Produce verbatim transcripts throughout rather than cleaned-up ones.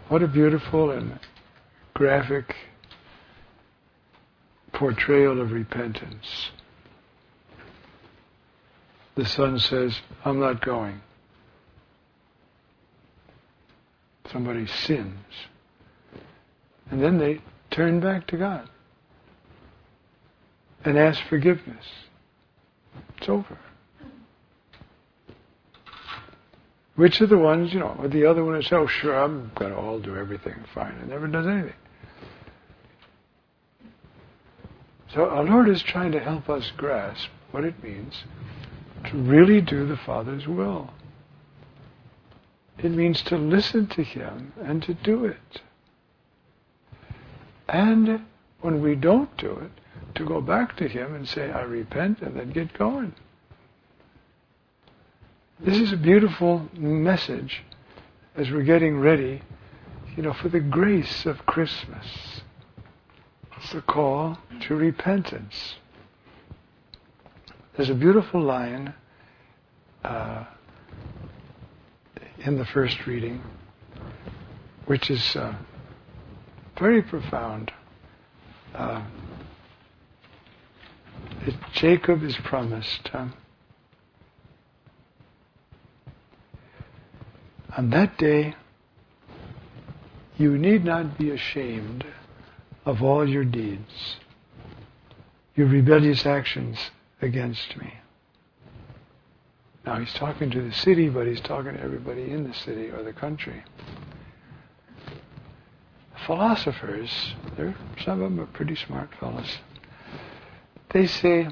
What a beautiful and graphic portrayal of repentance. The son says, I'm not going. Somebody sins. And then they turn back to God and ask forgiveness. It's over. Which are the ones, you know, or the other one is, oh sure, I'm going to all do everything fine, and never does anything. So our Lord is trying to help us grasp what it means to really do the Father's will. It means to listen to Him and to do it. And when we don't do it, to go back to Him and say, I repent, and then get going. This is a beautiful message as we're getting ready, you know, for the grace of Christmas. It's the call to repentance. There's a beautiful line uh, in the first reading, which is uh, very profound. Uh, that Jacob is promised. Um, on that day, you need not be ashamed of all your deeds, your rebellious actions against me. Now he's talking to the city, but he's talking to everybody in the city or the country. Philosophers, some of them are pretty smart fellows, they say,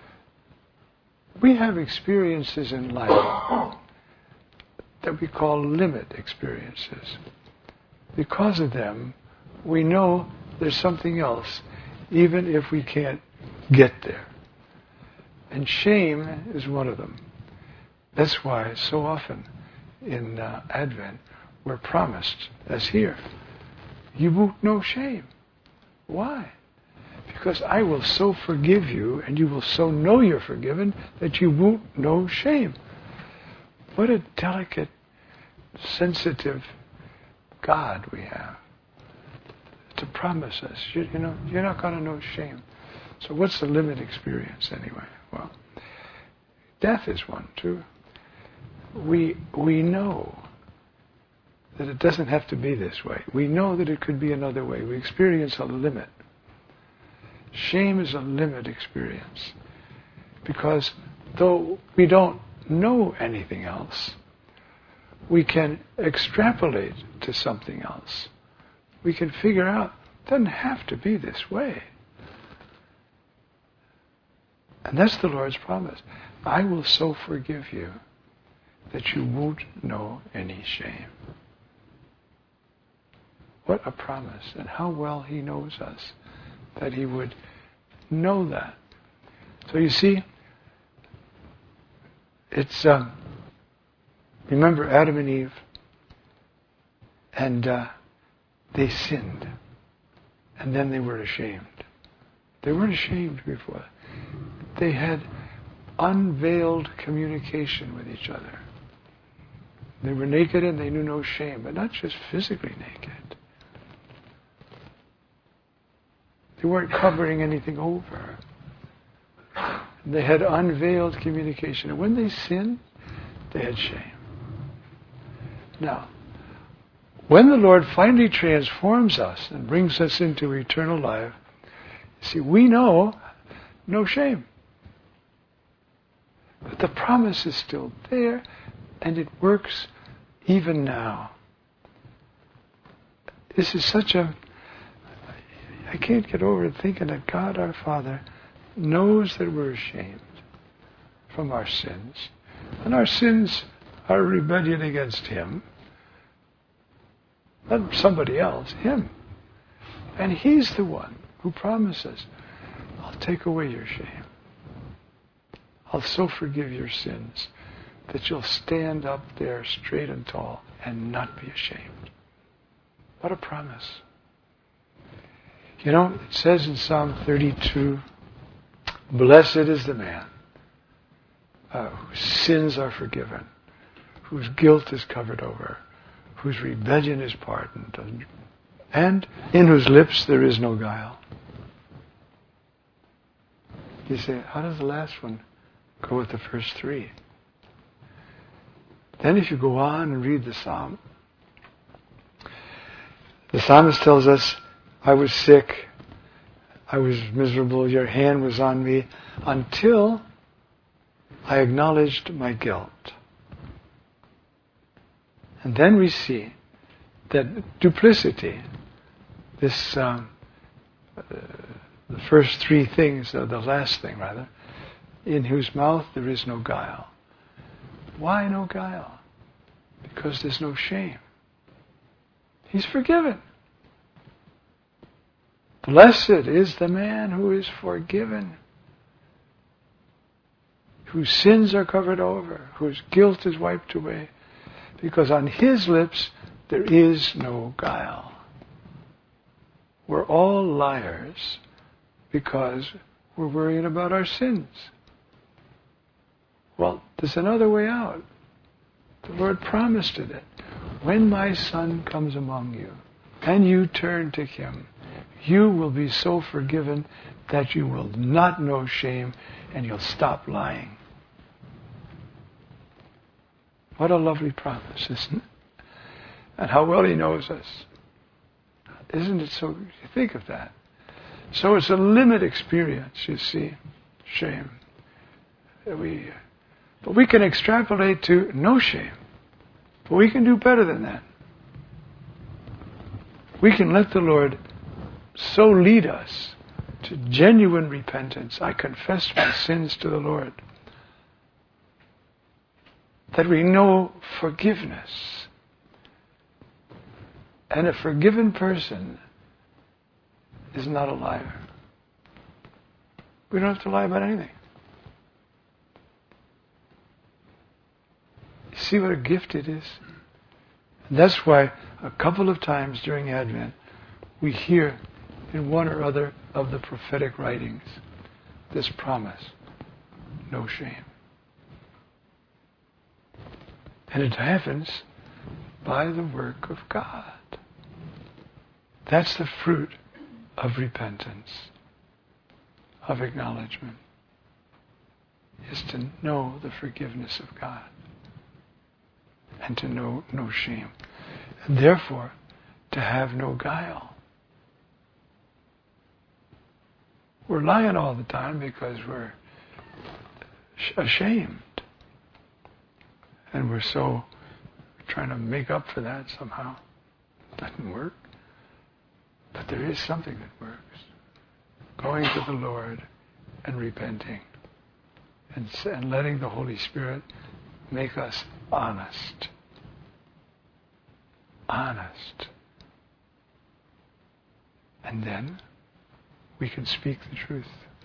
we have experiences in life that we call limit experiences. Because of them, we know there's something else, even if we can't get there. And shame is one of them. That's why so often in uh, Advent we're promised, as here, you won't know shame. Why? Because I will so forgive you, and you will so know you're forgiven, that you won't know shame. What a delicate, sensitive God we have to promise us, you, you know, you're not going to know shame. So what's the limit experience anyway? Well, death is one too. We we know that it doesn't have to be this way. We know that it could be another way. We experience a limit. Shame is a limit experience. Because though we don't know anything else, we can extrapolate to something else. We can figure out, it doesn't have to be this way. And that's the Lord's promise. I will so forgive you that you won't know any shame. What a promise, and how well He knows us, that He would know that. So you see, it's, um, remember Adam and Eve, and uh, they sinned, and then they were ashamed. They weren't ashamed before. They had unveiled communication with each other. They were naked and they knew no shame, but not just physically naked. They weren't covering anything over. They had unveiled communication. And when they sinned, they had shame. Now, when the Lord finally transforms us and brings us into eternal life, see, we know no shame. But the promise is still there, and it works even now. This is such a... I can't get over thinking that God our Father knows that we're ashamed from our sins. And our sins are rebellion against Him. Not somebody else, Him. And He's the one who promises, I'll take away your shame. I'll so forgive your sins that you'll stand up there straight and tall and not be ashamed. What a promise. You know, it says in Psalm thirty-two, blessed is the man uh, whose sins are forgiven, whose guilt is covered over, whose rebellion is pardoned, and in whose lips there is no guile. You say, how does the last one go with the first three? Then if you go on and read the psalm, the psalmist tells us, I was sick, I was miserable, your hand was on me, until I acknowledged my guilt. And then we see that duplicity, this, um, uh, the first three things, or the last thing rather, in whose mouth there is no guile. Why no guile? Because there's no shame. He's forgiven. Blessed is the man who is forgiven, whose sins are covered over, whose guilt is wiped away, because on his lips there is no guile. We're all liars because we're worrying about our sins. Well, there's another way out. The Lord promised it. When my Son comes among you, and you turn to Him, you will be so forgiven that you will not know shame and you'll stop lying. What a lovely promise, isn't it? And how well He knows us. Isn't it so? You think of that. So it's a limit experience, you see, shame. We, but we can extrapolate to no shame. But we can do better than that. We can let the Lord so lead us to genuine repentance. I confess my sins to the Lord. That we know forgiveness. And a forgiven person is not a liar. We don't have to lie about anything. You see what a gift it is? And that's why a couple of times during Advent we hear in one or other of the prophetic writings this promise, no shame. And it happens by the work of God. That's the fruit of repentance, of acknowledgement, is to know the forgiveness of God and to know no shame. And therefore, to have no guile. We're lying all the time because we're ashamed. And we're so trying to make up for that somehow. It doesn't work. But there is something that works. Going to the Lord and repenting. And, and letting the Holy Spirit make us honest. Honest. And then we can speak the truth.